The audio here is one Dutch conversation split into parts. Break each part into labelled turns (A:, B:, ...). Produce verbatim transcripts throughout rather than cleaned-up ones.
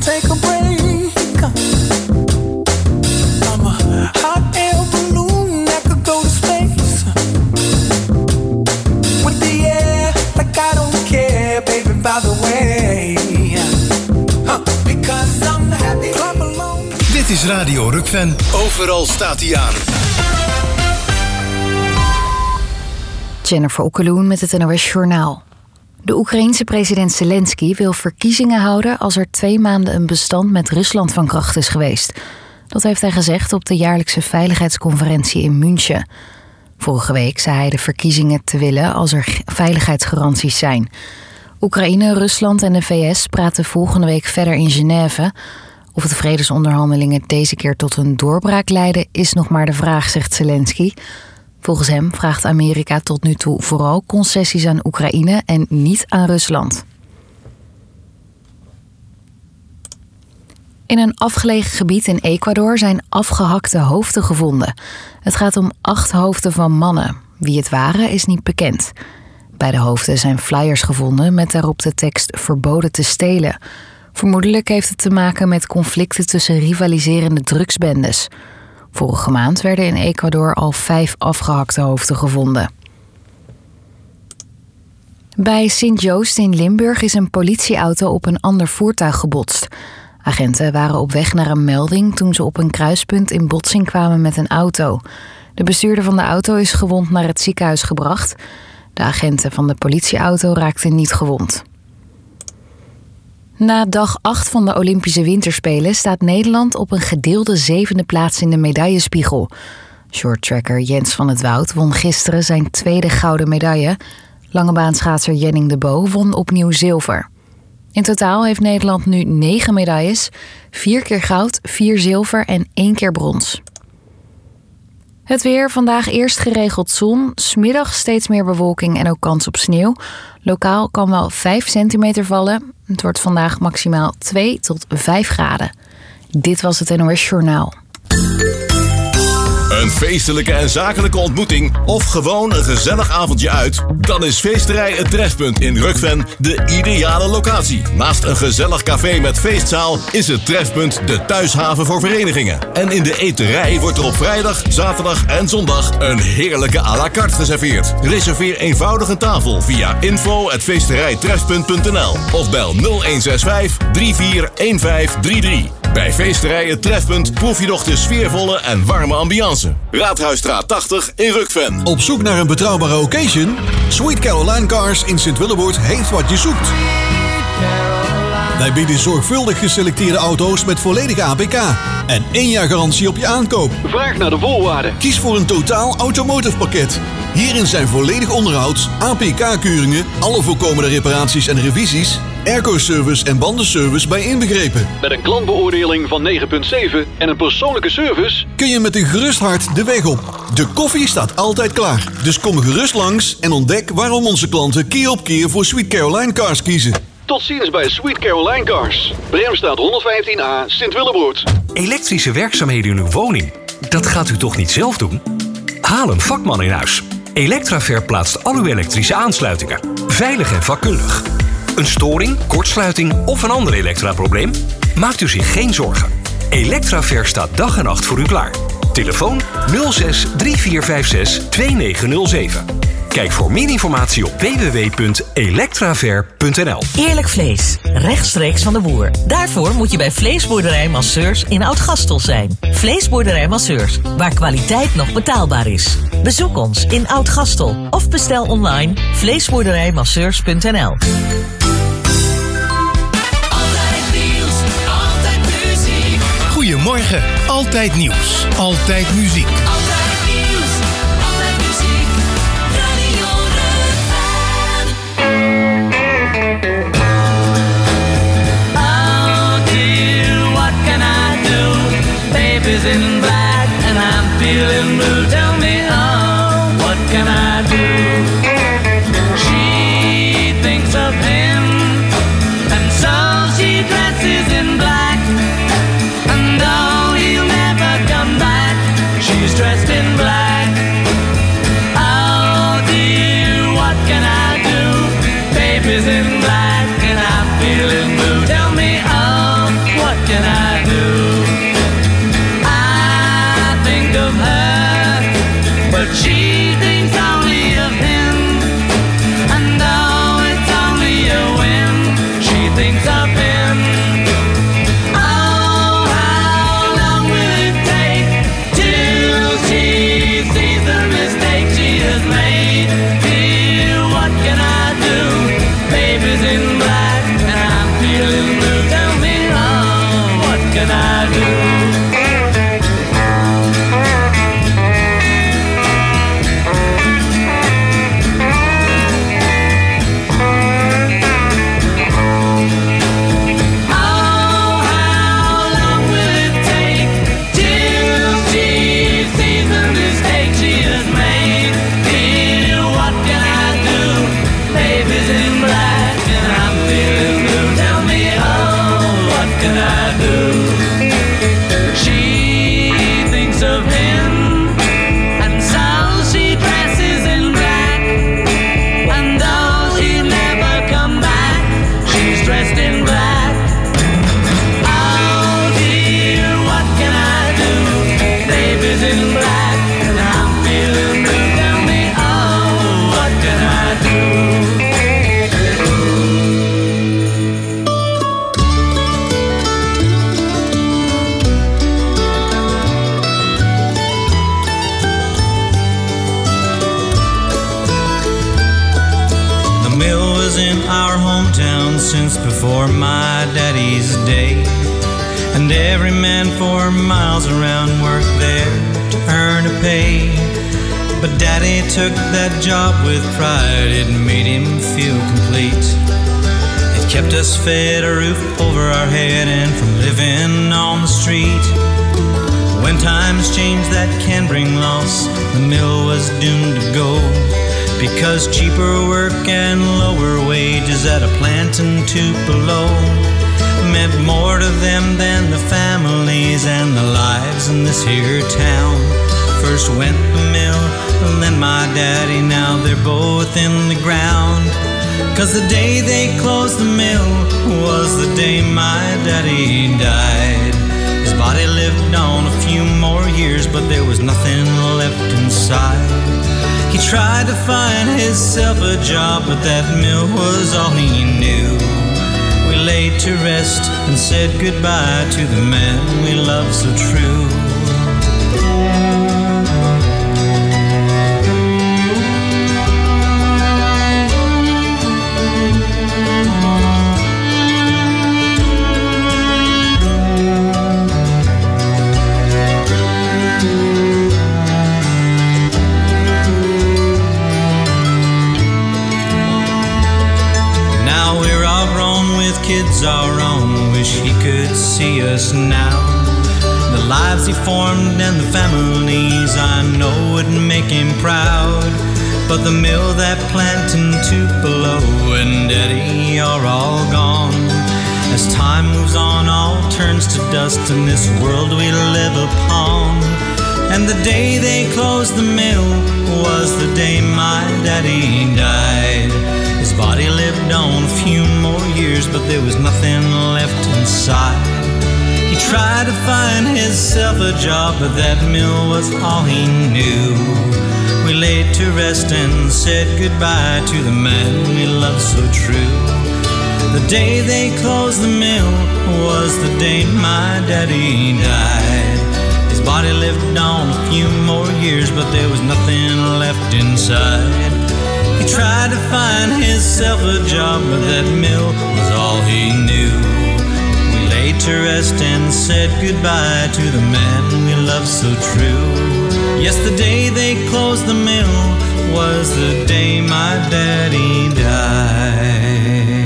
A: take a break. I'm a hot air balloon that could go to space. With the air, like I don't care, baby, by the way. Huh, because I'm happy. Clap along.
B: Dit is Radio Rukven. Overal staat hij aan.
C: Jennifer Okkeloen met het N O S Journaal. De Oekraïense president Zelensky wil verkiezingen houden als er twee maanden een bestand met Rusland van kracht is geweest. Dat heeft hij gezegd op de jaarlijkse veiligheidsconferentie in München. Vorige week zei hij de verkiezingen te willen als er veiligheidsgaranties zijn. Oekraïne, Rusland en de V S praten volgende week verder in Genève. Of de vredesonderhandelingen deze keer tot een doorbraak leiden is nog maar de vraag, zegt Zelensky. Volgens hem vraagt Amerika tot nu toe vooral concessies aan Oekraïne en niet aan Rusland. In een afgelegen gebied in Ecuador zijn afgehakte hoofden gevonden. Het gaat om acht hoofden van mannen. Wie het waren is niet bekend. Bij de hoofden zijn flyers gevonden met daarop de tekst verboden te stelen. Vermoedelijk heeft het te maken met conflicten tussen rivaliserende drugsbendes. Vorige maand werden in Ecuador al vijf afgehakte hoofden gevonden. Bij Sint-Joost in Limburg is een politieauto op een ander voertuig gebotst. Agenten waren op weg naar een melding toen ze op een kruispunt in botsing kwamen met een auto. De bestuurder van de auto is gewond naar het ziekenhuis gebracht. De agenten van de politieauto raakten niet gewond. Na dag acht van de Olympische Winterspelen staat Nederland op een gedeelde zevende plaats in de medaillespiegel. Shorttracker Jens van het Woud won gisteren zijn tweede gouden medaille. Langebaanschaatser Jenning de Bo won opnieuw zilver. In totaal heeft Nederland nu negen medailles, vier keer goud, vier zilver en één keer brons. Het weer, vandaag eerst geregeld zon, 's middags steeds meer bewolking en ook kans op sneeuw. Lokaal kan wel vijf centimeter vallen. Het wordt vandaag maximaal twee tot vijf graden. Dit was het N O S Journaal.
D: Een feestelijke en zakelijke ontmoeting of gewoon een gezellig avondje uit? Dan is Feesterij Het Trefpunt in Rukven de ideale locatie. Naast een gezellig café met feestzaal is het Trefpunt de thuishaven voor verenigingen. En in de eterij wordt er op vrijdag, zaterdag en zondag een heerlijke à la carte geserveerd. Reserveer eenvoudig een tafel via info at feesterijtrefpunt punt n l of bel nul een zes vijf drie vier een vijf drie drie. Bij Feesterij Het Trefpunt proef je nog de sfeervolle en warme ambiance. Raadhuisstraat tachtig in Rukven.
E: Op zoek naar een betrouwbare occasion? Sweet Caroline Cars in Sint-Willeboord heeft wat je zoekt. Wij bieden zorgvuldig geselecteerde auto's met volledige A P K en één jaar garantie op je aankoop.
F: Vraag naar de voorwaarden.
E: Kies voor een totaal automotive pakket. Hierin zijn volledig onderhoud, A P K-keuringen, alle voorkomende reparaties en revisies, airco-service en bandenservice bij inbegrepen.
F: Met een klantbeoordeling van negen komma zeven en een persoonlijke service
E: kun je met een gerust hart de weg op. De koffie staat altijd klaar. Dus kom gerust langs en ontdek waarom onze klanten keer op keer voor Sweet Caroline Cars kiezen.
F: Tot ziens bij Sweet Caroline Cars. Bremstraat honderdvijftien A, Sint-Willeboord.
G: Elektrische werkzaamheden in uw woning? Dat gaat u toch niet zelf doen? Haal een vakman in huis. Elektraver plaatst al uw elektrische aansluitingen. Veilig en vakkundig. Een storing, kortsluiting of een ander elektraprobleem? Maakt u zich geen zorgen. Elektraver staat dag en nacht voor u klaar. Telefoon nul zes drie vier vijf zes twee negen nul zeven. Kijk voor meer informatie op w w w punt elektraver punt n l.
H: Eerlijk vlees, rechtstreeks van de boer. Daarvoor moet je bij Vleesboerderij Masseurs in Oud-Gastel zijn. Vleesboerderij Masseurs, waar kwaliteit nog betaalbaar is. Bezoek ons in Oud-Gastel of bestel online vleesboerderijmasseurs punt n l.
B: Goedemorgen, altijd nieuws, altijd muziek.
I: Altijd nieuws, altijd muziek, Radio Rukven. Oh dear, what can I do? Baby's in black and I'm feeling blue. Tell me, oh, what can I do? She thinks of him and so she dresses in black. She's dressed in black. Oh dear, what can I do? Baby's in black and I'm feeling blue. Tell me, oh, can I do? She thinks of him, and so she dresses in black. And though she never come back, she's dressed in black. Oh dear, what can I do? Baby's in black, and I'm feeling blue. Tell me, oh, what can I do?
J: Our hometown since before my daddy's day, and every man for miles around worked there to earn a pay. But daddy took that job with pride, it made him feel complete. It kept us fed, a roof over our head, and from living on the street. When times change, that can bring loss, the mill was doomed to go, because cheaper work and lower wages at a plant in Tupelo meant more to them than the families and the lives in this here town. First went the mill, and then my daddy, now they're both in the ground. Cause the day they closed the mill was the day my daddy died. His body lived on a few more years, but there was nothing left inside. He tried to find himself a job, but that mill was all he knew. We laid to rest and said goodbye to the man we loved so true. Kids our own, wish he could see us now. The lives he formed and the families I know would make him proud. But the mill, that plant in Tupelo, and Daddy are all gone. As time moves on, all turns to dust in this world we live upon. And the day they closed the mill was the day my daddy died. His body lived on a few more years, but there was nothing left inside. He tried to find himself a job, but that mill was all he knew. We laid to rest and said goodbye to the man we loved so true. The day they closed the mill was the day my daddy died. His body lived on a few more years, but there was nothing left inside. He tried to find himself a job, but that mill was all he knew. We laid to rest and said goodbye to the man we loved so true. Yes, the day they closed the mill was the day my daddy died.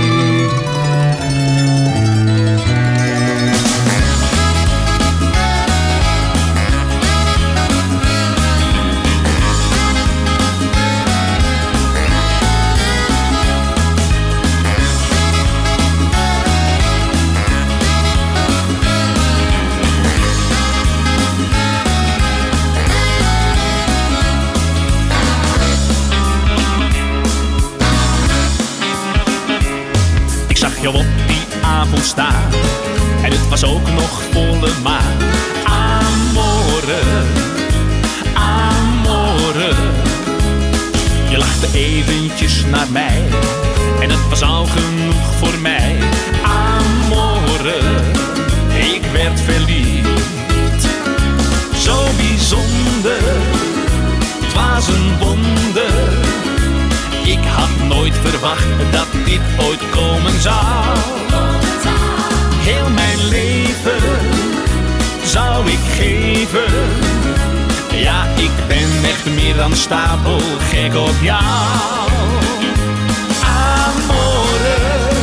K: Je op die avond staan en het was ook nog volle maan. Amore, amore. Je lachte eventjes naar mij en het was al genoeg voor mij. Amore, ik werd verliefd. Zo bijzonder, het was een wonder. Ik had nooit verwacht dat dit ooit komen zou. Heel mijn leven zou ik geven. Ja, ik ben echt meer dan stapel gek op jou. Amore,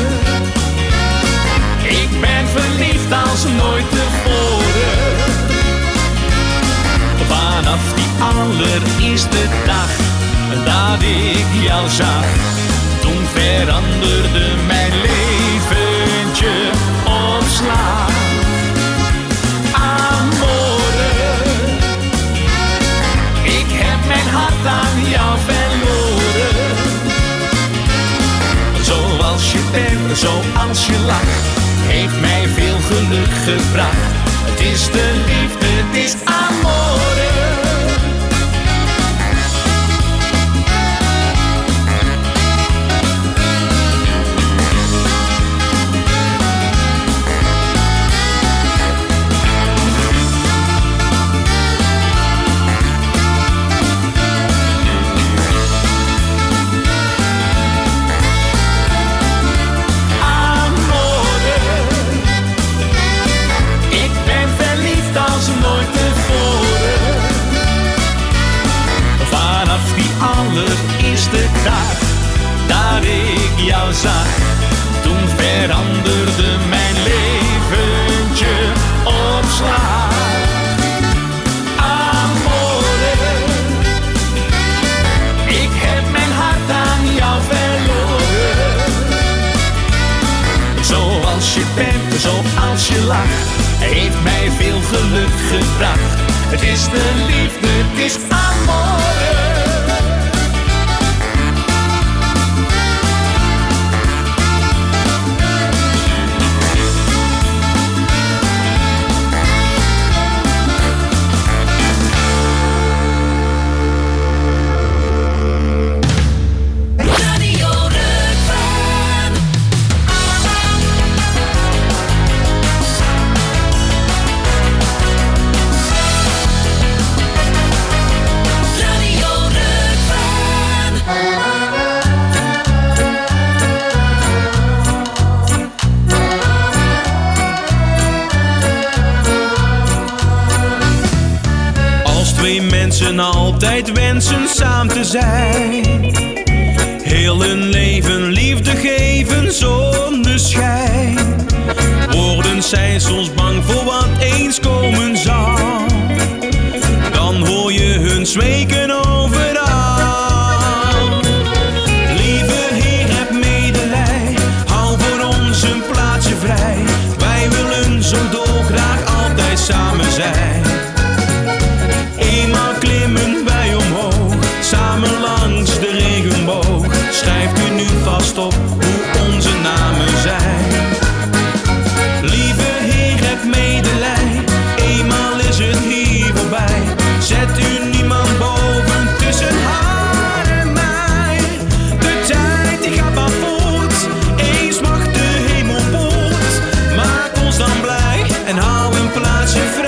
K: ik ben verliefd als nooit tevoren. Vanaf die allereerste dag dat ik jou zag, toen veranderde mijn leventje op slag. opslaan. Amore, ik heb mijn hart aan jou verloren. Zoals je bent, zoals je lacht, heeft mij veel geluk gebracht. Het is de liefde, het is amore. Allereerste dag dat ik jou zag, toen veranderde mijn leventje op slag. Amore, ik heb mijn hart aan jou verloren. Zoals je bent, zoals je lacht, heeft mij veel geluk gebracht. Het is de liefde, het is amore. Altijd wensen samen te zijn, heel hun leven liefde geven zonder schijn. Worden zij soms bang voor wat eens komen zal, dan hoor je hun zweken overal. Lieve Heer, heb medelij, hou voor ons een plaatsje vrij. Wij willen zo dolgraag altijd samen zijn. Eenmaal klimmen wij omhoog, samen langs de regenboog. Schrijft u nu vast op hoe onze namen zijn. Lieve Heer, heb medelij, eenmaal is het hier voorbij. Zet u niemand boven tussen haar en mij. De tijd die gaat maar voort, eens mag de hemel poort. Maak ons dan blij en hou een plaatsje vrij.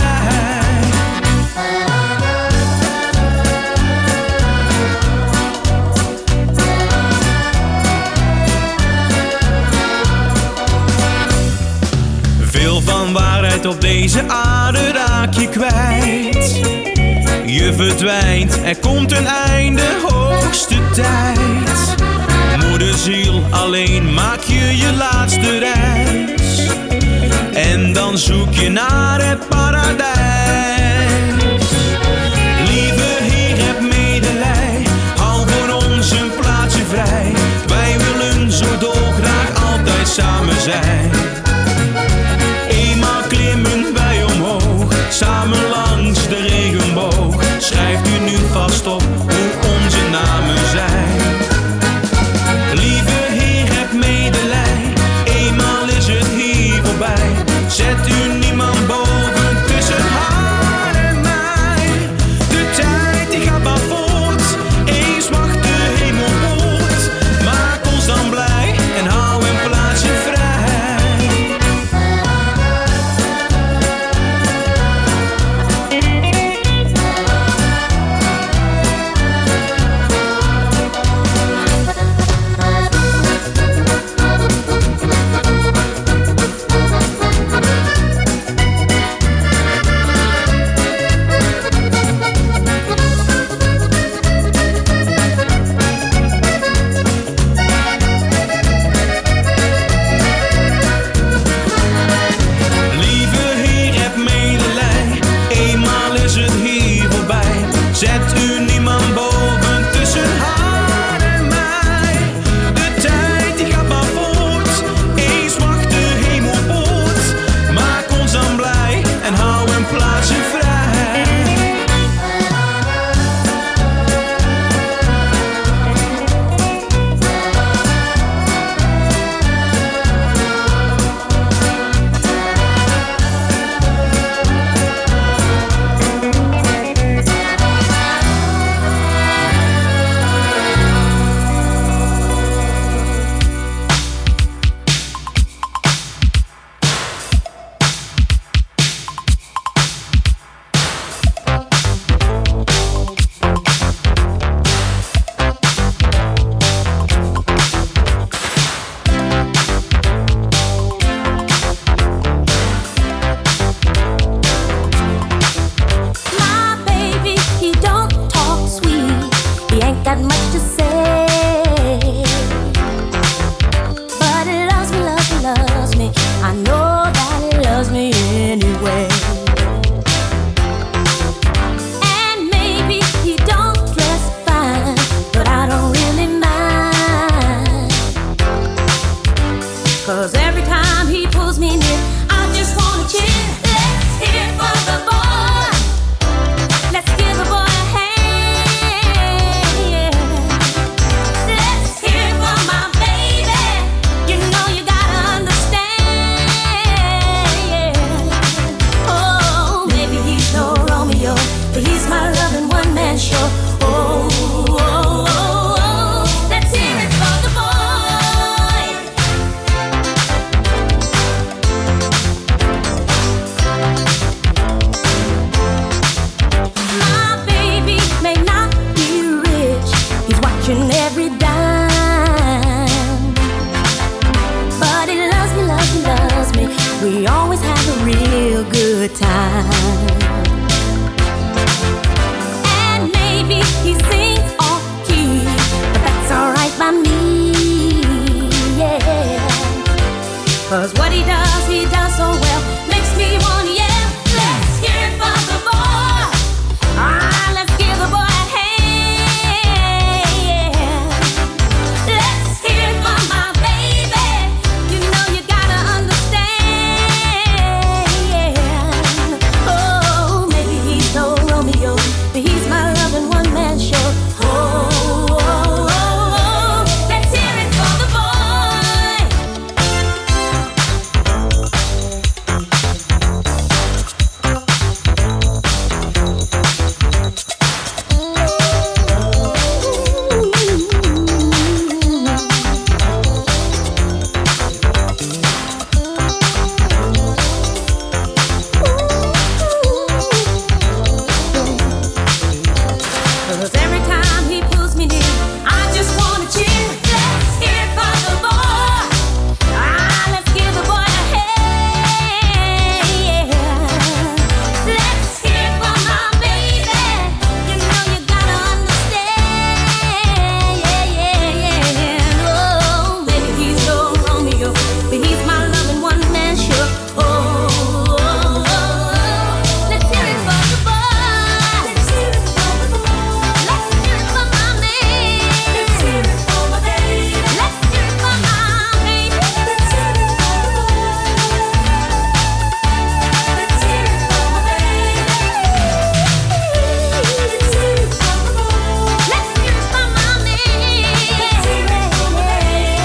K: Op deze aarde raak je kwijt. Je verdwijnt, er komt een einde, hoogste tijd. Moederziel, alleen maak je je laatste reis. En dan zoek je naar het paradijs. Lieve Heer, heb medelij, hou voor ons een plaatsje vrij. Wij willen zo dolgraag altijd samen zijn. Eenmaal klimmen wij omhoog, samen langs de regenboog. Schrijft u nu vast op hoe onze namen zijn. Lieve Heer, heb medelij, eenmaal is het hier voorbij. Zet u niemand boven tussen haar en mij. De tijd die gaat maar voort, eens mag de hemel poort. Maak ons dan blij en hou een plaatsje vrij.
L: have a real good time. And maybe he sings off key, but that's alright by me, yeah. Cause what he does, he does so well, makes me wanna yell. Let's hear it for the boy. Ah, let's give the boy a hand. Let's hear it for my baby. You know you gotta understand. Oh, maybe he's no Romeo, but he's my loving one-man show. Oh, oh, oh, oh, let's hear it for the boy. Cause every time he pulls me near, I just wanna cheer. Let's hear it for the boy. Ah, let's give the boy a hand. Let's hear it for my baby. You know you gotta understand. Yeah, yeah, yeah. Oh, maybe he's no Romeo, but he's my loving one-man show. Oh, oh, oh, oh. Let's hear it for the boy. Let's hear it for the boy. Let's hear it for my man. Let's hear it for my baby. Let's hear it for my baby. Let's hear it for the boy. Let's hear it for my baby. Let's hear it for the boy. Let's hear it for my man. Let's hear it for my baby.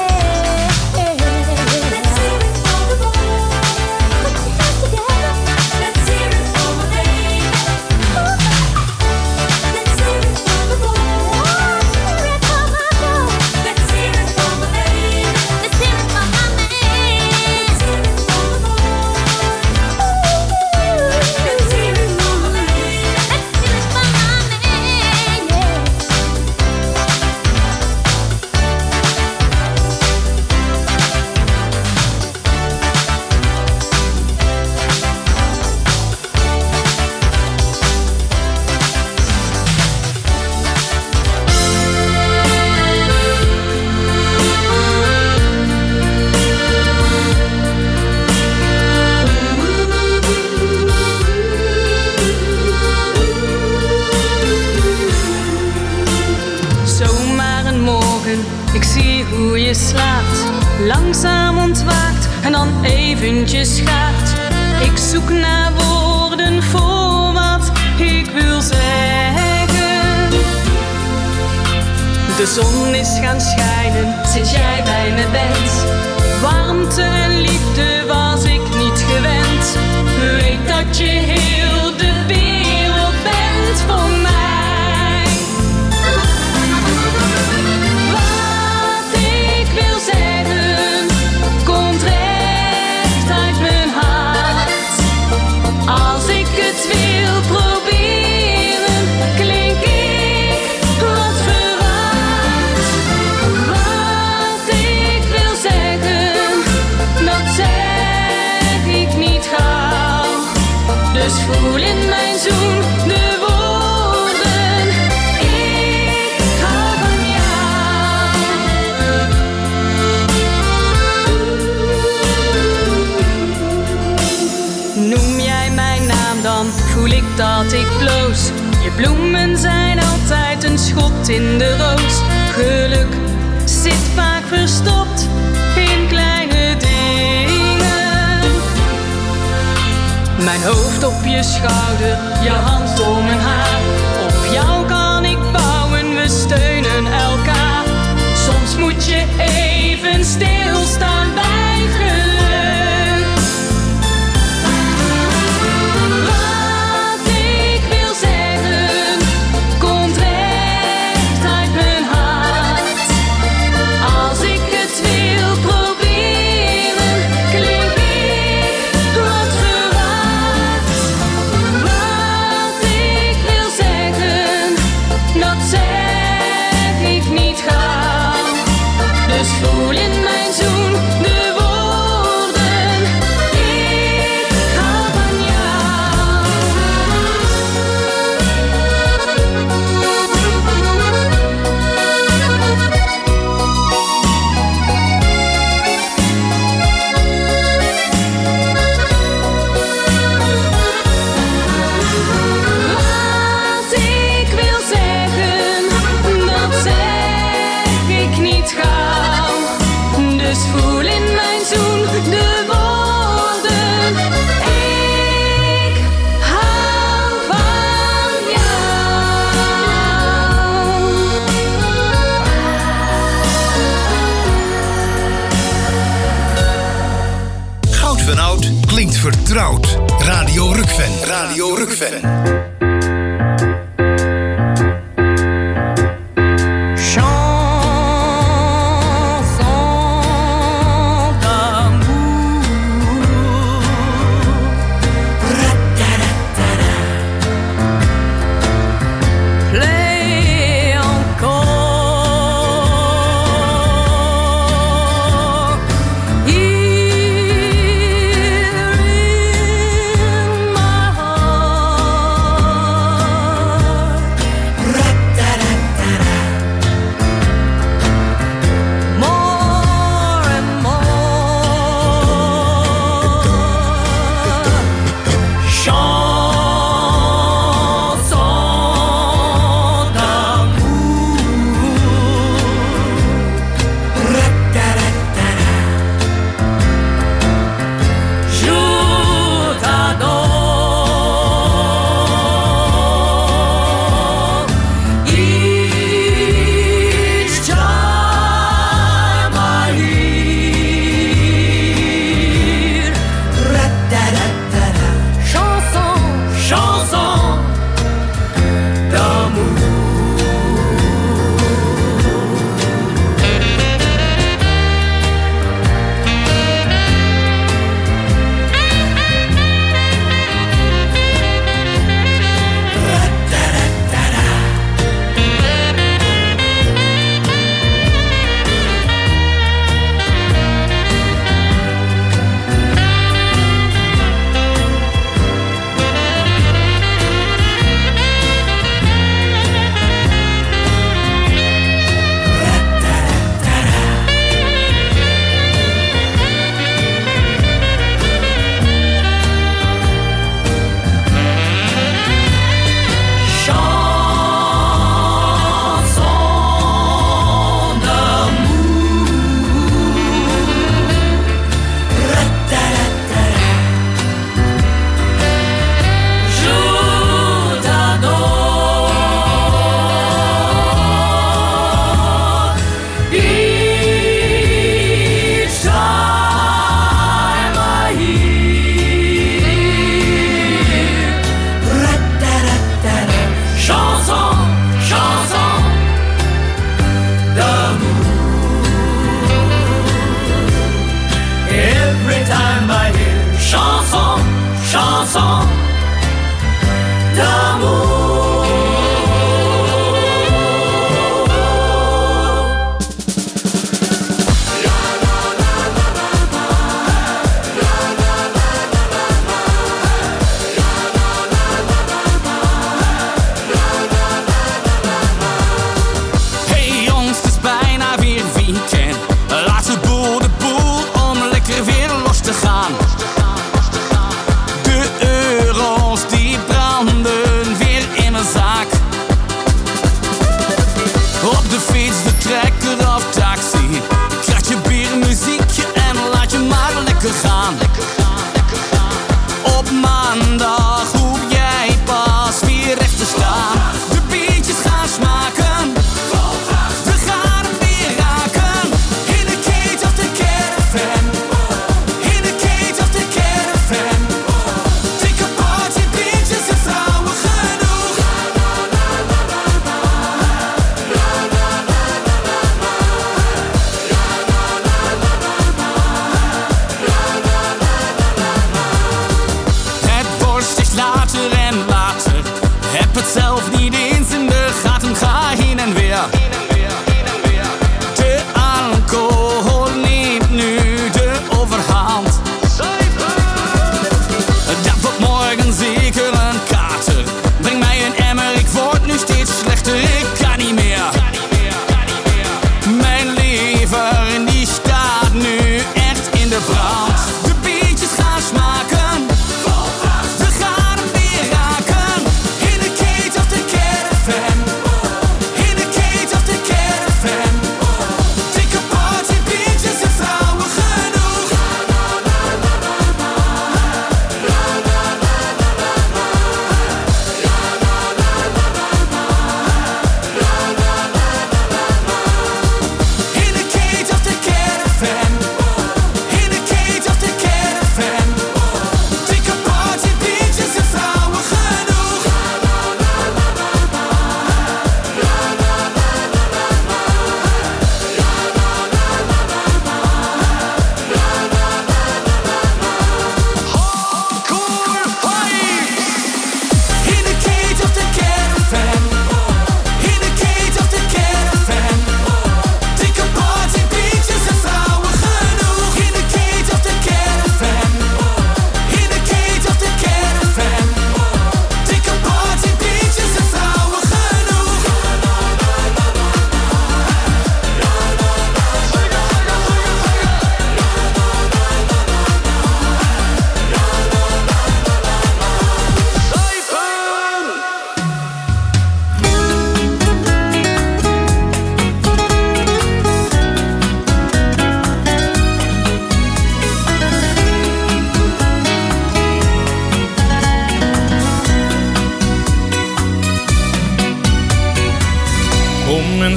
L: Let's hear it for the boy. Put your hands together. Let's hear it for my baby. Let's hear it for the boy. Hear it for my boy. Let's hear it for my baby. Let's hear it for my man. Let's hear it for the boy. Let's hear it for my baby. Let's hear it for my man. Yeah.
M: Zomaar een morgen, ik zie hoe je slaapt. Langzaam ontwaakt en dan eventjes gaat. Ik zoek naar woorden voor wat ik wil zeggen. De zon is gaan schijnen sinds jij bij me bent. Warmte en liefde was ik niet gewend. Weet dat je heel de wereld bent voor mij. Wat ik wil zeggen komt recht uit mijn hart. Als ik het wil proberen, klink ik wat verwacht. Wat ik wil zeggen, dat zeg ik niet gauw. Dus voel in mijn zoen de woorden, ik hou van jou. Noem jij mijn naam, dan voel ik dat ik bloos. Je bloemen zijn altijd een schot in de roos. Geluk zit vaak verstopt in kleine dingen. Mijn hoofd op je schouder, je hand om mijn haar. Op jou kan ik bouwen, we steunen elkaar. Soms moet je even stilstaan bij geluk. Wat ik wil zeggen komt recht uit mijn hart. Als ik het wil proberen, klink ik wat verwacht. Wat ik wil zeggen
B: Vertrouwd. Radio Rukven. Radio Rukven.
I: Here in my heart.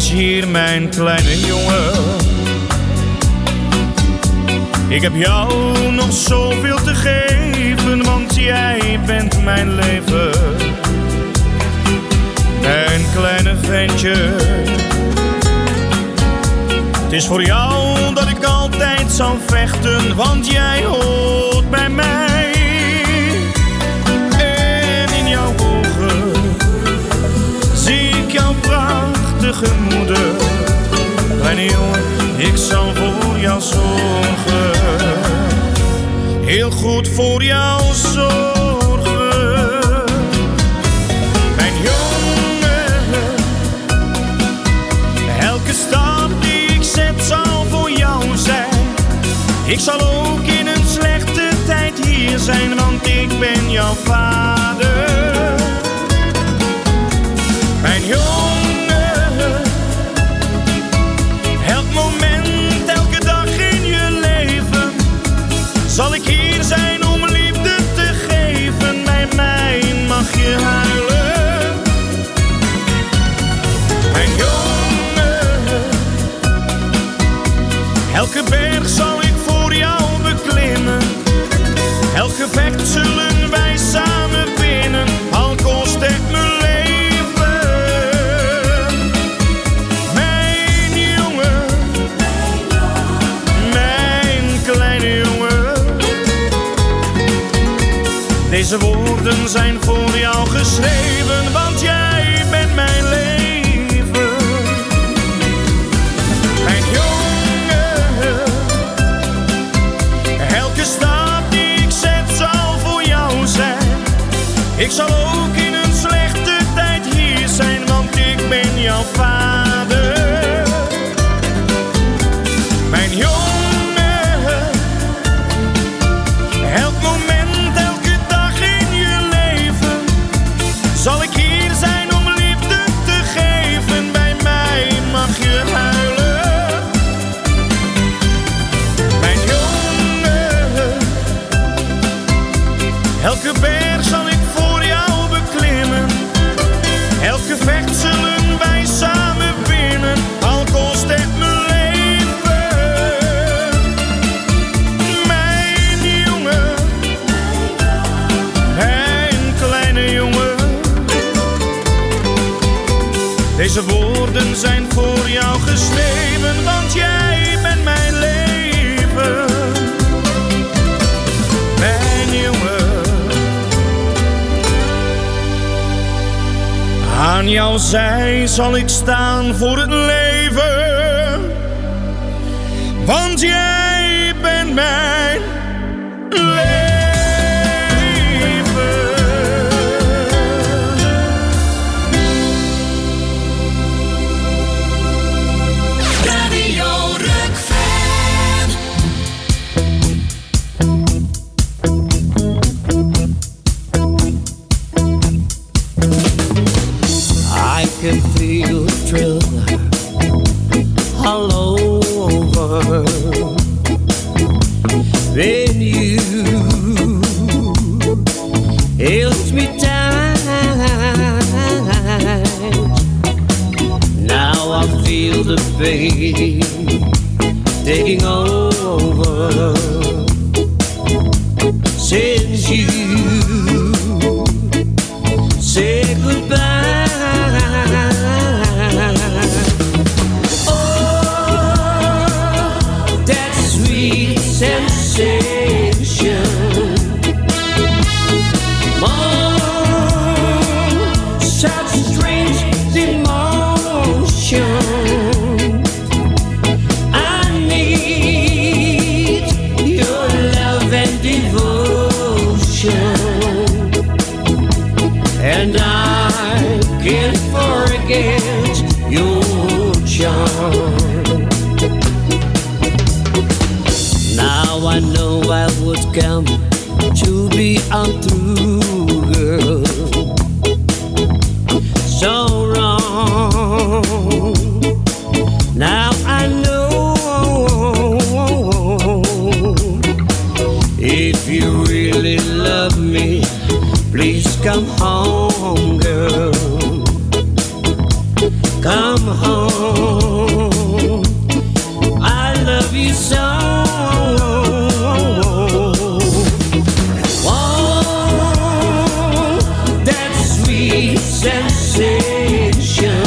K: is hier mijn kleine jongen. Ik heb jou nog zoveel te geven, want jij bent mijn leven. Mijn kleine ventje. Het is voor jou dat ik altijd zal vechten, want jij hoort bij mij. En in jouw ogen zie ik jouw prachtige moeder. Kleine jongen, ik zal voor jou zorgen. Heel goed voor jou zorgen. Mijn jongen, elke stap die ik zet zal voor jou zijn. Ik zal ook in een slechte tijd hier zijn, want ik ben jouw vader. Mijn jongen, elk moment, elke dag in je leven zal ik hier zijn om liefde te geven. Bij mij mag je huilen. Mijn jongen, elke berg zal ik voor jou beklimmen. Elk gevecht zullen wij samen winnen, al kost het mijn leven. Mijn jongen, mijn kleine jongen. Deze woorden zijn voor jou geschreven, want jij bent mijn leven. Mijn jongen, elke stap die ik zet zal voor jou zijn. Ik zal ook in een slechte tijd hier zijn, want ik ben jouw vader. Mijn jongen, elk moment, elke dag in je leven zal ik hier zijn om liefde te geven. Bij mij mag je huilen. Mijn jongen, elke berg zal ik voor jou beklimmen. Elk gevecht zullen wij samen winnen, al kost het mijn leven. Mijn jongen, mijn kleine jongen. Deze woorden zijn voor jou geschreven, want jij bent mijn leven. Mijn jongen, aan jouw zij zal ik staan voor het leven, want jij bent mijn leven.
I: Radio Rukven.
N: I can feel the thrill all over when you held me tight. Now I feel the pain taking over since you said goodbye. Sensation, more such strange emotion. I need your love and devotion, and I can't forget your charm. Now I know I would come to be untrue, girl. So wrong. Now I know if you really love me, please come home, girl. Come home. sensation.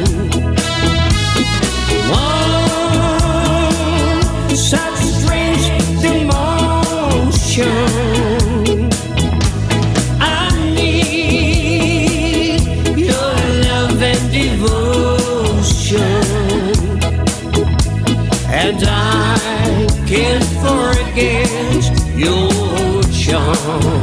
N: Oh, such strange emotion. I need your love and devotion, and I can't forget your charm.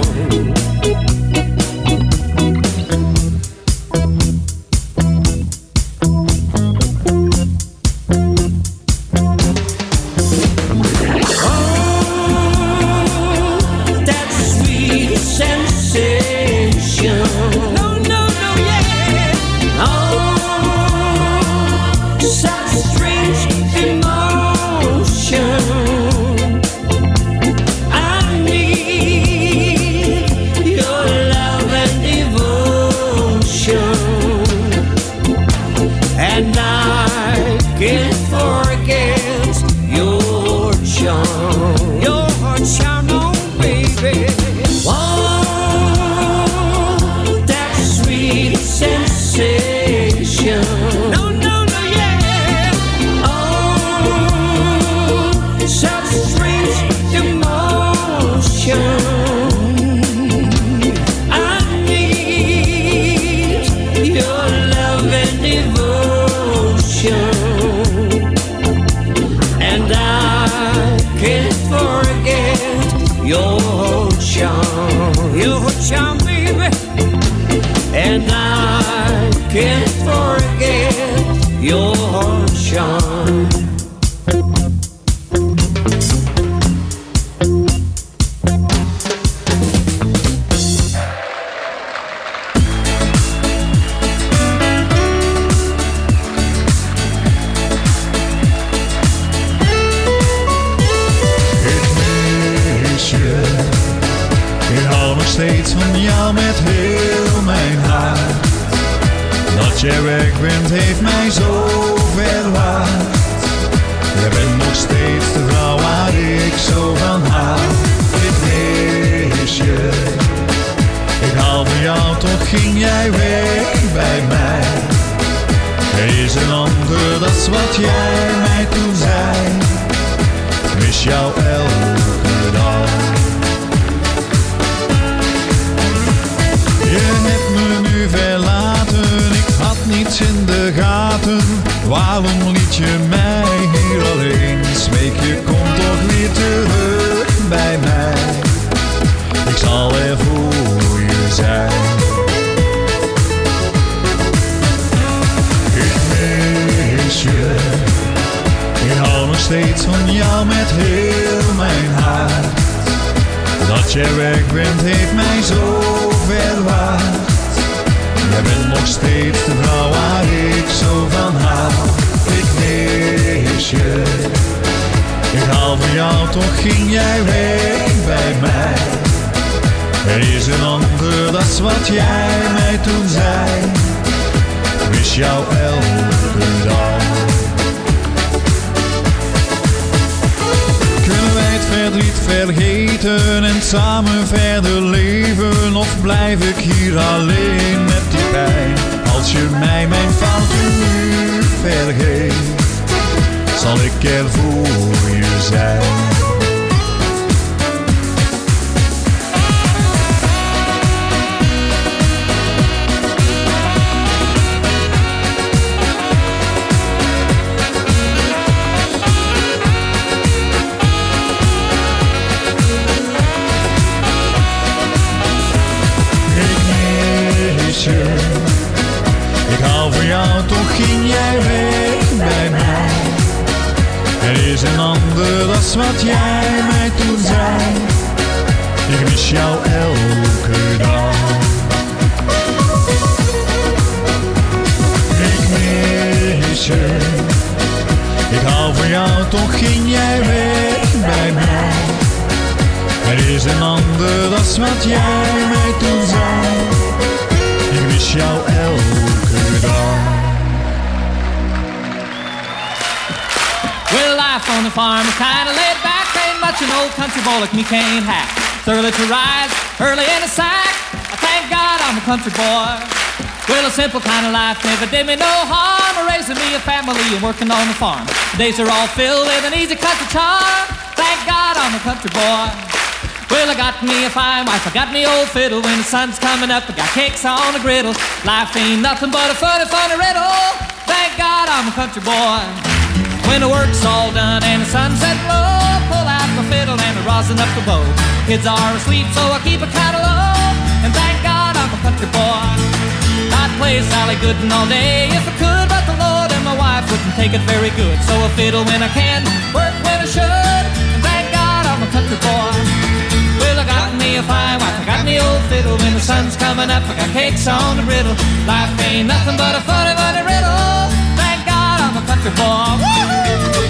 O: Early to rise, early in the sack. I thank God I'm a country boy. Well, a simple kind of life never did me no harm. Raising me a family and working on the farm. The days are all filled with an easy country charm. Thank God I'm a country boy. Well, I got me a fine wife, I got me old fiddle. When the sun's coming up, I got cakes on the griddle. Life ain't nothing but a funny, funny riddle. Thank God I'm a country boy. When the work's all done and the sunset low, pull out my fiddle and I rosin up the bow. Kids are asleep, so I keep a kind of low. And thank God I'm a country boy. I'd play Sally Gooden all day if I could, but the Lord and my wife wouldn't take it very good. So I fiddle when I can, work when I should. And thank God I'm a country boy. Well, I got me a fine wife, I got me old fiddle. When the sun's coming up, I got cakes on the griddle. Life ain't nothing but a funny, funny riddle. Thank God I'm a country boy. Woo-hoo!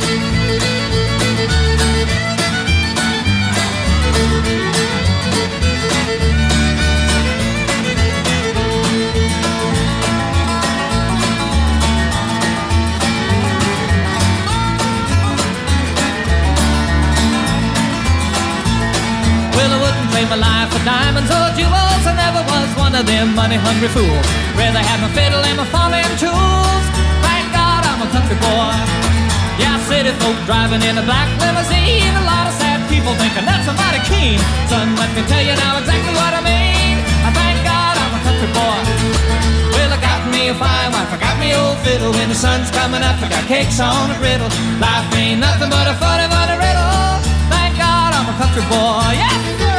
O: Well, I wouldn't trade my life for diamonds or jewels. I never was one of them money-hungry fools. Rather have my fiddle and my farming tools. Thank God I'm a country boy. Yeah, city folk driving in a black limousine. A lot of sad people thinking that's a mighty keen. Son, let me tell you now exactly what I mean. I thank God I'm a country boy. Well, I got me a fine wife, I got me old fiddle. When the sun's coming up, I got cakes on the griddle. Life ain't nothing but a funny, funny riddle. Thank God I'm a country boy. Yeah, sir.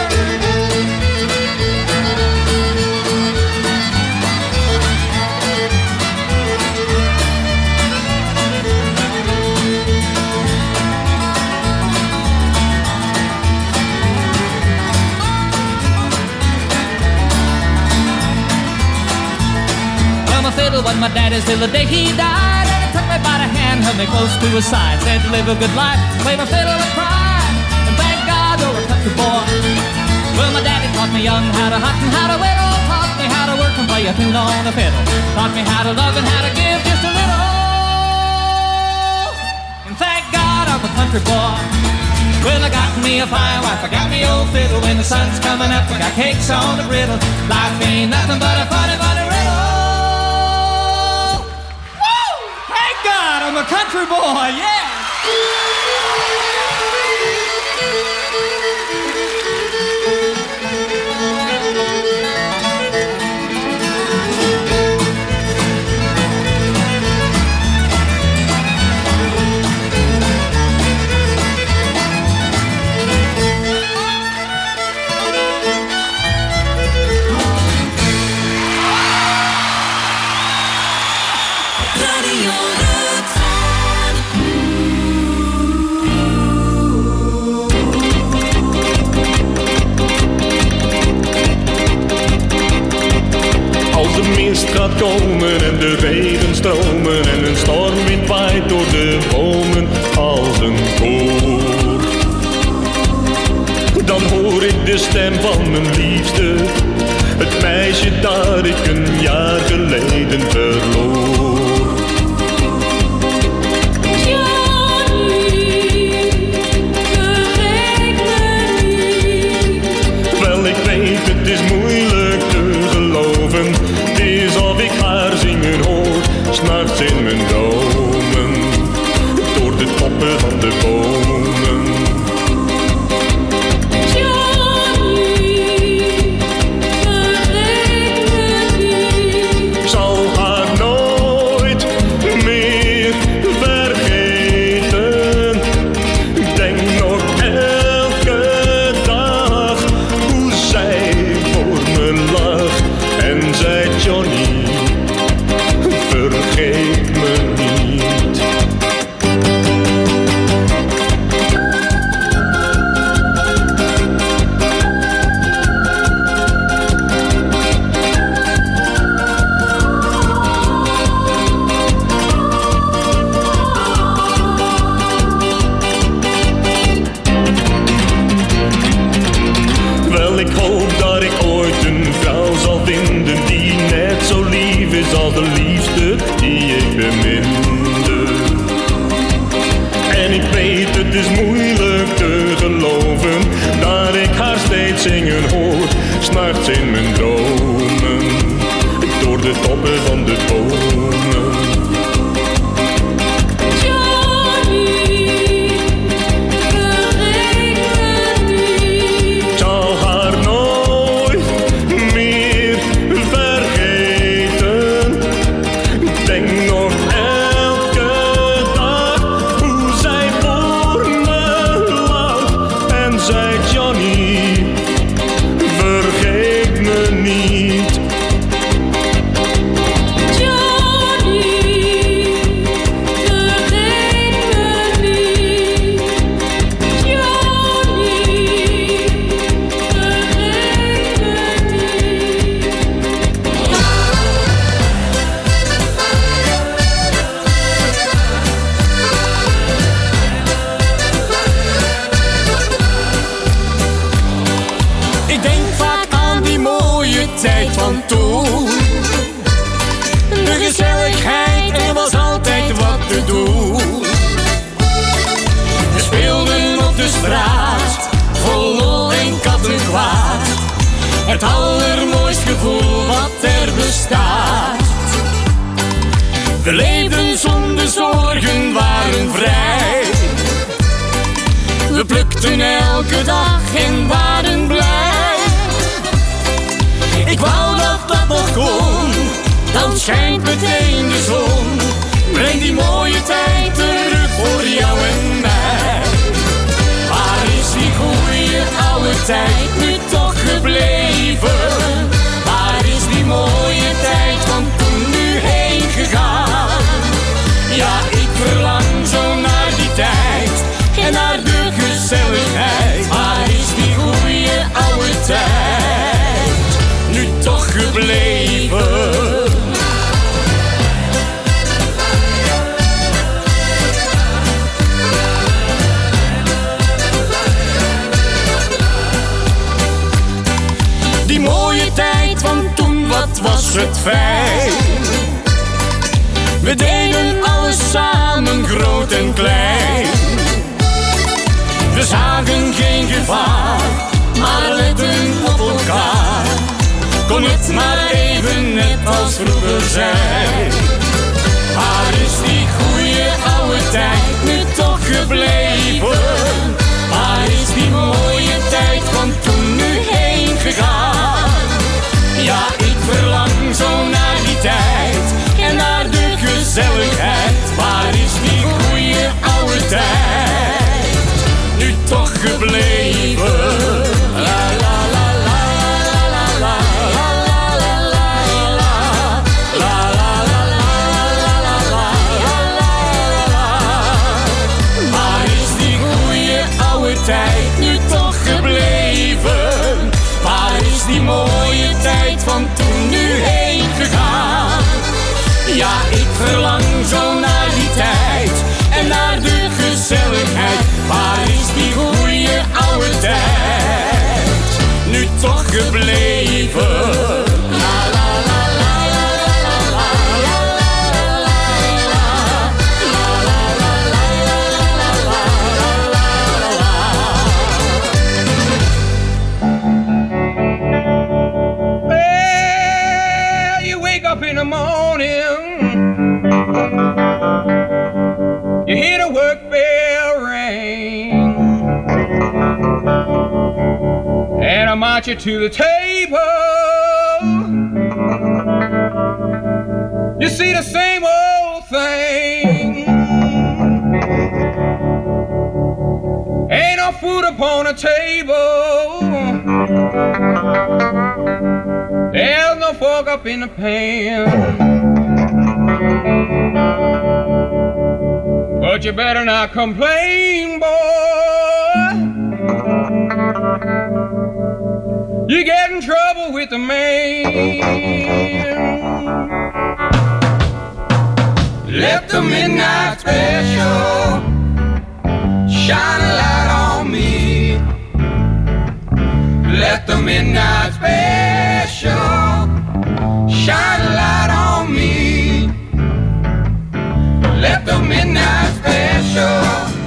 O: Fiddle was my daddy's till the day he died. And he took me by the hand, held me close to his side. Said to live a good life, play my fiddle and cry. And thank God you're a country boy. Well, my daddy taught me young how to hunt and how to whittle. Taught me how to work and play a tune on the fiddle. Taught me how to love and how to give just a little. And thank God I'm a country boy. Well, I got me a fine wife, I got me old fiddle. When the sun's coming up, I got cakes on the griddle. Life ain't nothing but a funny, funny riddle. God, I'm a country boy, yeah!
K: Als de mist gaat komen en de regen stromen en een stormwind waait door de bomen als een koor, dan hoor ik de stem van mijn liefste, het meisje dat ik een jaar geleden verloor. Wel, ik weet het is moeilijk te geloven. Het is of ik haar zingen hoor, 's nachts in mijn dromen, door de toppen van de bomen. Ik zal haar nooit meer vergeten. Ik denk nog elke dag hoe zij voor me lag en zei: Johnny, vergeet me niet. Wel, ik hoop dat ik ooit een vrouw zal vinden die net zo lief is als de liefste die ik beminde. En ik weet het is moeilijk te geloven dat ik haar steeds zingen hoor, 's nachts in mijn dromen, de toppen van de bomen. Zal haar nooit meer vergeten. Denk nog elke dag hoe zij voor me lag en zei: Johnny, vergeet me niet. Ik denk vaak aan die mooie tijd van toen. De gezelligheid, er was altijd wat te doen. We speelden op de straat, vol lol en kattenkwaad. Het allermooist gevoel wat er bestaat. We leefden zonder zorgen, waren vrij. We plukten elke dag en waren blij. Ik wou dat dat nog kon, dan schijnt meteen de zon. Breng die mooie tijd terug voor jou en mij. Waar is die goeie oude tijd nu toch gebleven? Waar is die mooie tijd van toen nu heen gegaan? Ja, ik verlang zo naar die tijd en naar de gezelligheid. Waar is die goeie oude tijd nu toch gebleven? Die mooie tijd van toen, wat was het fijn. We deden alles samen, groot en klein. We zagen geen gevaar, maar letten op elkaar. Kon het maar even net als vroeger zijn. Waar is die goeie oude tijd nu toch gebleven? Waar is die mooie tijd van toen nu heen gegaan? Ja, ik verlang zo naar die tijd en naar de gezelligheid. Waar is die goeie oude tijd nu toch gebleven? La la la la la la la la la la la la la la la. Waar is die goeie oude tijd nu toch gebleven? Waar is die mooie tijd van toen nu heen gegaan? Ja, ik verlang zo naar die tijd en naar de gezelligheid. Waar is die goeie oude tijd nu toch gebleven? La la la la la la la la la la
P: Well, you wake up in the morning, you hear the work bell ring, and I march you to the table. You see the same old thing. Ain't no food upon the table. There's no fork up in the pan. But you better not complain, boy. You get in trouble with the man. Let the midnight special shine a light on me. Let the midnight special shine a light on me. Let the midnight special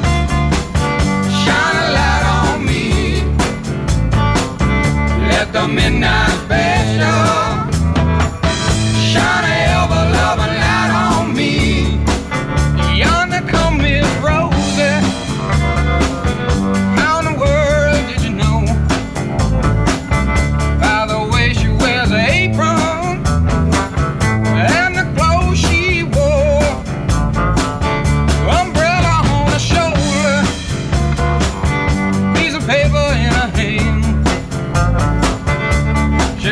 P: shine a light on me. Let the midnight special shine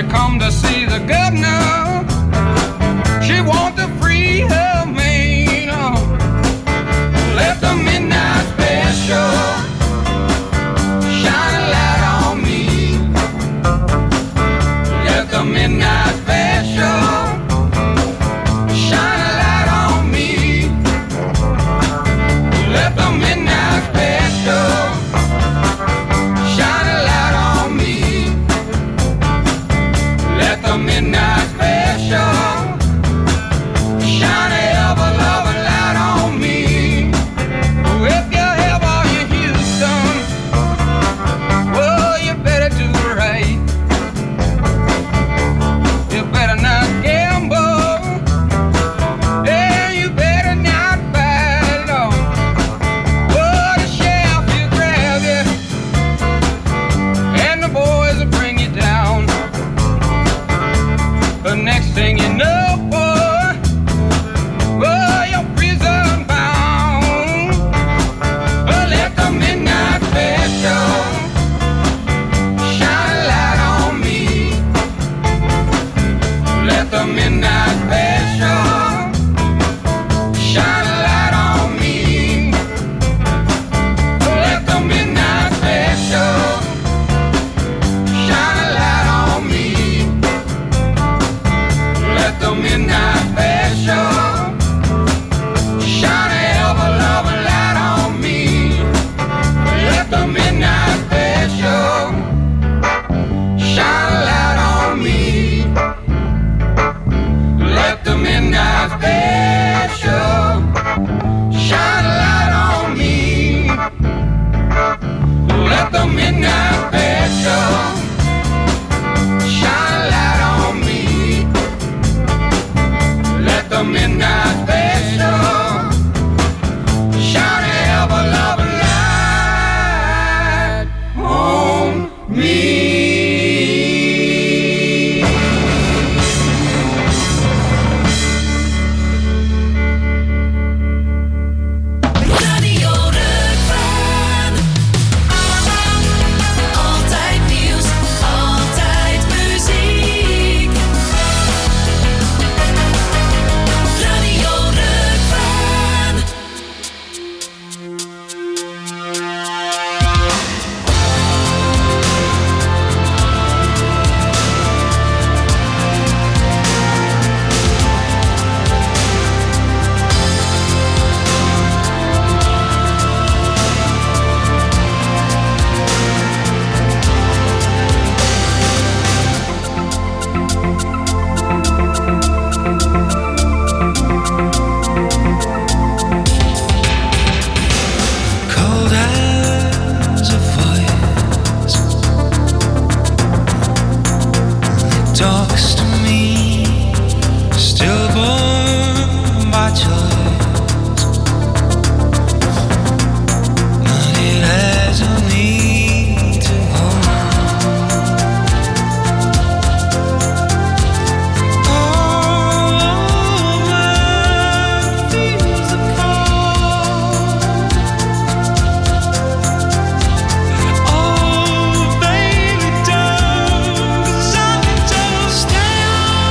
P: come to see the governor. She want to free her man. Oh, let the midnight special shine a light on me. Let the midnight special shine a light on me. Let the midnight special shine a light on me. Let the midnight special shine a ever loving light on me. If you have all your Houston, well, you better do right. You better not gamble, and you better not fight on. Oh, the sheriff will grab you, and the boys will bring you down. The next thing you know, boy, well, you're prison bound. Well, let the midnight special shine a light on me. Let the midnight special shine a light on me. Let the midnight special shine a light on me. Let the midnight special shine a ever loving light on me. Let the midnight special shine a light on me. Let the midnight special shine a light on me. Let the midnight special shine a light on me. Let the midnight special shine a ever loving light on me.
I: Radio Rukven. Altijd nieuws, altijd muziek. Radio Rukven.
A: Cold as a voice that talks to me, stillborn by choice, but it has a need to hold. All over feels the cold. Oh, baby, don't, 'cause I just stay on.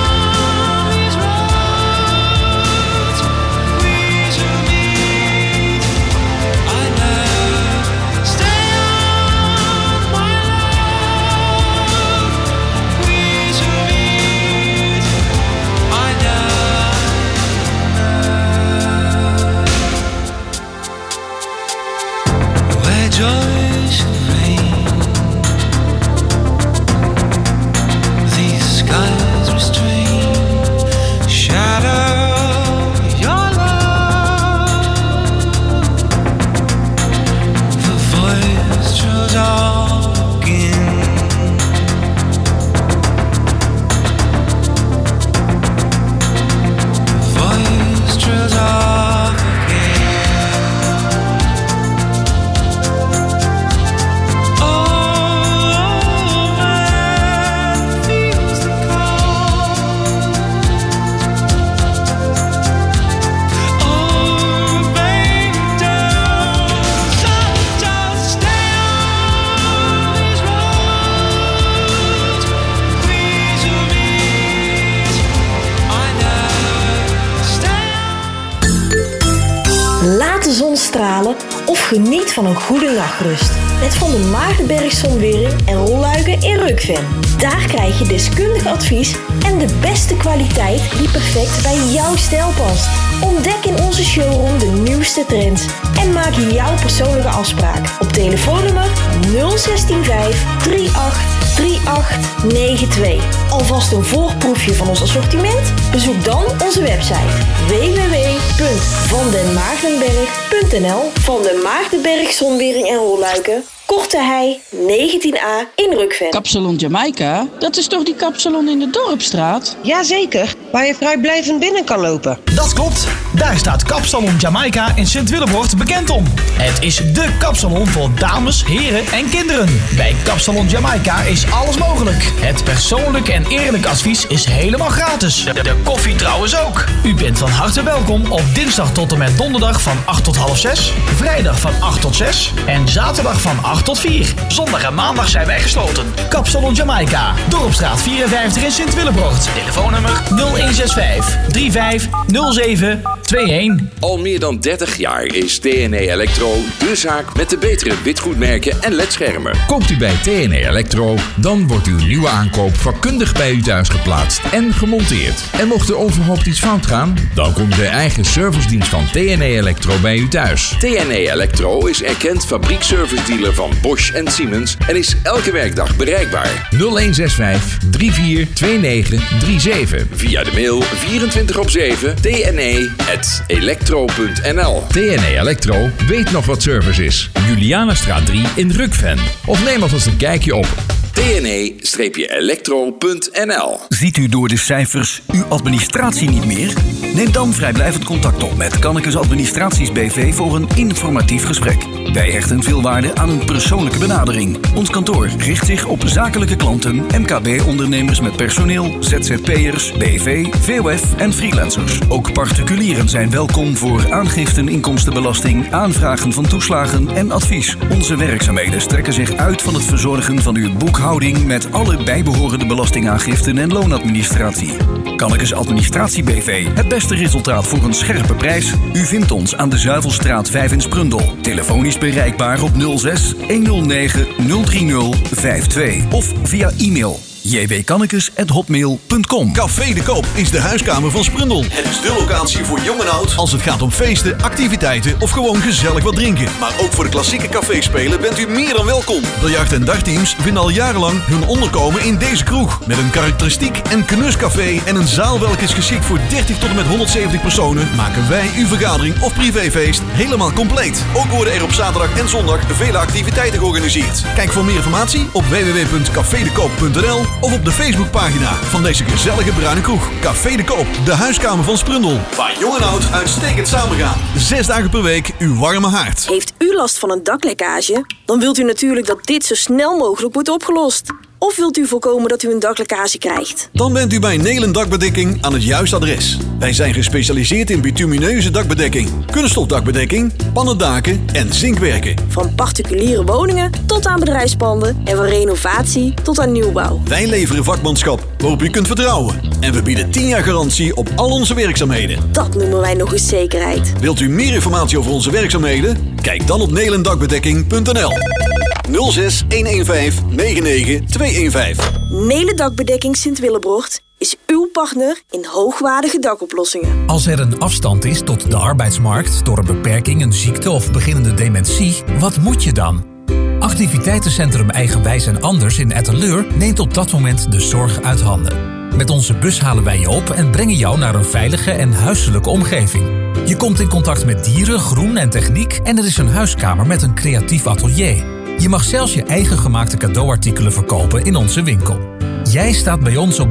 Q: Of geniet van een goede nachtrust met Van der Maagdenberg Zonwering en Rolluiken in Rukven. Daar krijg je deskundig advies en de beste kwaliteit die perfect bij jouw stijl past. Ontdek in onze showroom de nieuwste trends en maak jouw persoonlijke afspraak op telefoonnummer nul zestien vijf drieëntachtig drieëntachtig negenentwintig. Alvast een voorproefje van ons assortiment? Bezoek dan onze website w w w punt van den maagdenberg punt n l. Van den Maagdenberg Zonwering en Rolluiken, Korte Hei negentien a in Rukven.
R: Kapsalon Jamaica? Dat is toch die kapsalon in de Dorpstraat?
S: Jazeker, waar je vrijblijvend binnen kan lopen.
T: Dat klopt. Daar staat Kapsalon Jamaica in Sint-Willebroort bekend om. Het is dé kapsalon voor dames, heren en kinderen. Bij Kapsalon Jamaica is alles mogelijk. Het persoonlijk en eerlijk advies is helemaal gratis. De, de koffie trouwens ook. U bent van harte welkom op dinsdag tot en met donderdag van acht tot half zes, vrijdag van acht tot zes en zaterdag van acht tot vier. Zondag en maandag zijn wij gesloten. Kapsalon Jamaica, Dorpstraat vierenvijftig in Sint-Willebroort. Telefoonnummer nul een zes vijf drie vijf nul zeven twee een.
U: Al meer dan dertig jaar is T N E Electro de zaak met de betere witgoedmerken en ledschermen.
V: Koopt u bij T N E Electro, dan wordt uw nieuwe aankoop vakkundig bij u thuis geplaatst en gemonteerd. En mocht er onverhoopt iets fout gaan, dan komt de eigen servicedienst van T N E Electro bij u thuis.
U: T N E Electro is erkend fabriekservice-dealer van Bosch en Siemens en is elke werkdag bereikbaar.
V: nul een zes vijf drie vier twee negen drie zeven.
U: Via de mail vierentwintig op zeven t n e at electro punt n l.
V: T N E Electro weet nog wat service is. Julianastraat drie in Rukven. Of neem alvast een kijkje op
U: t n e electro punt n l.
W: Ziet u door de cijfers uw administratie niet meer? Neem dan vrijblijvend contact op met Kannekes Administraties B V voor een informatief gesprek. Wij hechten veel waarde aan een persoonlijke benadering. Ons kantoor richt zich op zakelijke klanten, M K B-ondernemers met personeel, Z Z P'ers, B V, V O F en freelancers. Ook particulieren zijn welkom voor aangiften inkomstenbelasting, aanvragen van toeslagen en advies. Onze werkzaamheden strekken zich uit van het verzorgen van uw boekhouding met alle bijbehorende belastingaangiften en loonadministratie. Kannekes Administratie B V, het beste resultaat voor een scherpe prijs. U vindt ons aan de Zuivelstraat vijf in Sprundel. Telefonisch bereikbaar op nul zes honderd negen nul drie nul vijf twee of via e-mail j w kannekes at hotmail punt com.
E: Café de Koop is de huiskamer van Sprundel. Het is de locatie voor jong en oud als het gaat om feesten, activiteiten of gewoon gezellig wat drinken. Maar ook voor de klassieke caféspelen bent u meer dan welkom. Biljart- en dartteams vinden al jarenlang hun onderkomen in deze kroeg. Met een karakteristiek en knuscafé en een zaal welke is geschikt voor dertig tot en met honderdzeventig personen, maken wij uw vergadering of privéfeest helemaal compleet. Ook worden er op zaterdag en zondag vele activiteiten georganiseerd. Kijk voor meer informatie op w w w punt café de koop punt n l of op de Facebookpagina van deze gezellige bruine kroeg. Café de Koop, de huiskamer van Sprundel. Waar jong en oud uitstekend samengaan. Zes dagen per week uw warme haard.
Q: Heeft u last van een daklekkage? Dan wilt u natuurlijk dat dit zo snel mogelijk wordt opgelost. Of wilt u voorkomen dat u een daklekkage krijgt?
E: Dan bent u bij Nelen Dakbedekking aan het juiste adres. Wij zijn gespecialiseerd in bitumineuze dakbedekking, kunststofdakbedekking, pannendaken en zinkwerken.
Q: Van particuliere woningen tot aan bedrijfspanden en van renovatie tot aan nieuwbouw.
E: Wij leveren vakmanschap waarop u kunt vertrouwen. En we bieden tien jaar garantie op al onze werkzaamheden.
Q: Dat noemen wij nog eens zekerheid.
E: Wilt u meer informatie over onze werkzaamheden? Kijk dan op nelendakbedekking punt n l. nul zes honderdvijftien negenennegentig tweehonderdvijftig.
Q: Nelen Dakbedekking Sint-Willebroort is uw partner in hoogwaardige dakoplossingen.
X: Als er een afstand is tot de arbeidsmarkt door een beperking, een ziekte of beginnende dementie, wat moet je dan? Activiteitencentrum Eigenwijs en Anders in Etteleur neemt op dat moment de zorg uit handen. Met onze bus halen wij je op en brengen jou naar een veilige en huiselijke omgeving. Je komt in contact met dieren, groen en techniek en er is een huiskamer met een creatief atelier. Je mag zelfs je eigen gemaakte cadeauartikelen verkopen in onze winkel. Jij staat bij ons op